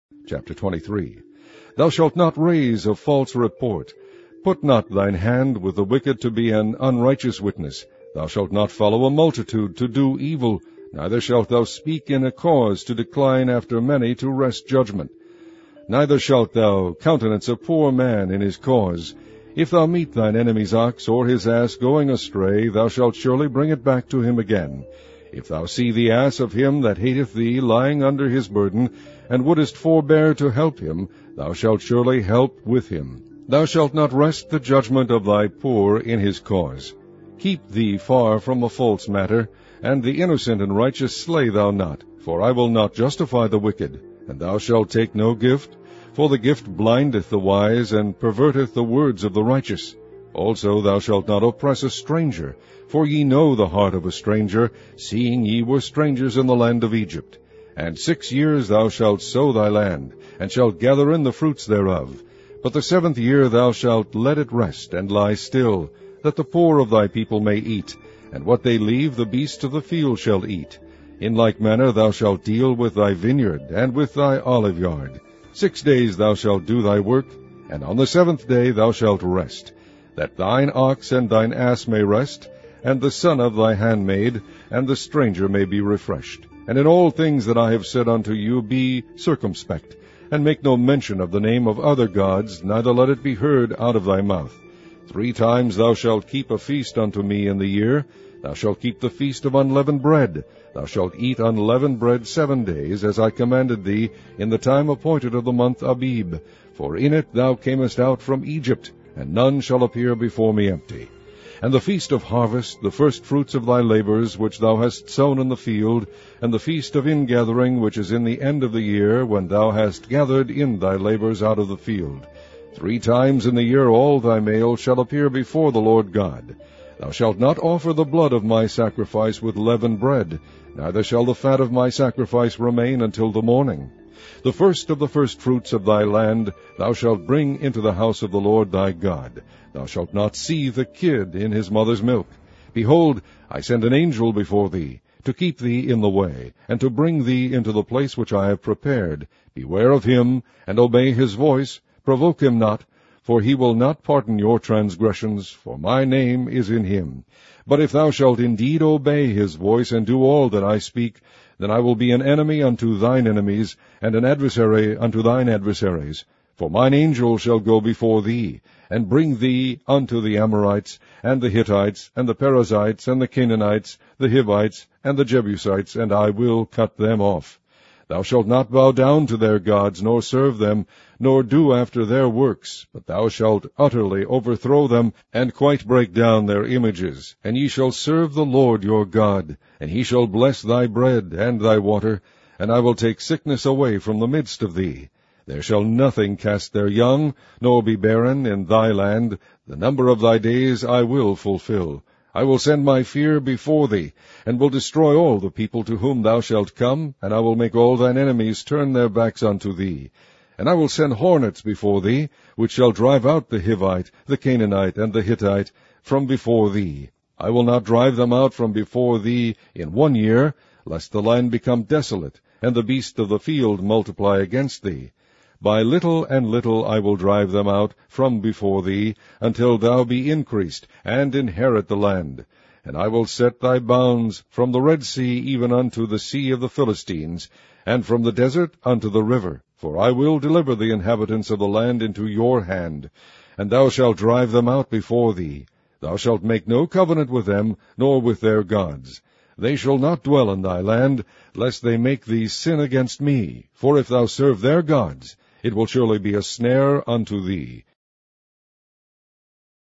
Chapter 23. Thou shalt not raise a false report. Put not thine hand with the wicked to be an unrighteous witness. Thou shalt not follow a multitude to do evil, neither shalt thou speak in a cause to decline after many to wrest judgment. Neither shalt thou countenance a poor man in his cause. If thou meet thine enemy's ox or his ass going astray, thou shalt surely bring it back to him again. If thou see the ass of him that hateth thee lying under his burden, and wouldest forbear to help him, thou shalt surely help with him. Thou shalt not wrest the judgment of thy poor in his cause. Keep thee far from a false matter, and the innocent and righteous slay thou not, for I will not justify the wicked. And thou shalt take no gift, for the gift blindeth the wise, and perverteth the words of the righteous. Also thou shalt not oppress a stranger, for ye know the heart of a stranger, seeing ye were strangers in the land of Egypt. And 6 years thou shalt sow thy land, and shalt gather in the fruits thereof. But the 7th year thou shalt let it rest, and lie still, that the poor of thy people may eat, and what they leave the beasts of the field shall eat. In like manner thou shalt deal with thy vineyard, and with thy olive yard. 6 days thou shalt do thy work, and on the 7th day thou shalt rest, that thine ox and thine ass may rest, and the son of thy handmaid, and the stranger may be refreshed. And in all things that I have said unto you be circumspect, and make no mention of the name of other gods, neither let it be heard out of thy mouth. 3 times thou shalt keep a feast unto me in the year. Thou shalt keep the feast of unleavened bread. Thou shalt eat unleavened bread 7 days, as I commanded thee, in the time appointed of the month Abib. For in it thou camest out from Egypt, and none shall appear before me empty. And the feast of harvest, the first fruits of thy labors, which thou hast sown in the field, and the feast of ingathering, which is in the end of the year, when thou hast gathered in thy labors out of the field. 3 times in the year all thy male shall appear before the Lord God. Thou shalt not offer the blood of my sacrifice with leavened bread, neither shall the fat of my sacrifice remain until the morning. The first of the firstfruits of thy land thou shalt bring into the house of the Lord thy God. Thou shalt not seethe the kid in his mother's milk. Behold, I send an angel before thee, to keep thee in the way, and to bring thee into the place which I have prepared. Beware of him, and obey his voice. Provoke him not, for he will not pardon your transgressions, for my name is in him. But if thou shalt indeed obey his voice, and do all that I speak, then I will be an enemy unto thine enemies, and an adversary unto thine adversaries. For mine angel shall go before thee, and bring thee unto the Amorites, and the Hittites, and the Perizzites, and the Canaanites, the Hivites, and the Jebusites, and I will cut them off. Thou shalt not bow down to their gods, nor serve them, nor do after their works, but thou shalt utterly overthrow them, and quite break down their images. And ye shall serve the Lord your God, and he shall bless thy bread and thy water, and I will take sickness away from the midst of thee. There shall nothing cast their young, nor be barren in thy land. The number of thy days I will fulfill. I will send my fear before thee, and will destroy all the people to whom thou shalt come, and I will make all thine enemies turn their backs unto thee. And I will send hornets before thee, which shall drive out the Hivite, the Canaanite, and the Hittite from before thee. I will not drive them out from before thee in 1 year, lest the land become desolate, and the beasts of the field multiply against thee. By little and little I will drive them out from before thee, until thou be increased, and inherit the land. And I will set thy bounds from the Red Sea even unto the sea of the Philistines, and from the desert unto the river. For I will deliver the inhabitants of the land into your hand, and thou shalt drive them out before thee. Thou shalt make no covenant with them, nor with their gods. They shall not dwell in thy land, lest they make thee sin against me. For if thou serve their gods, it will surely be a snare unto thee.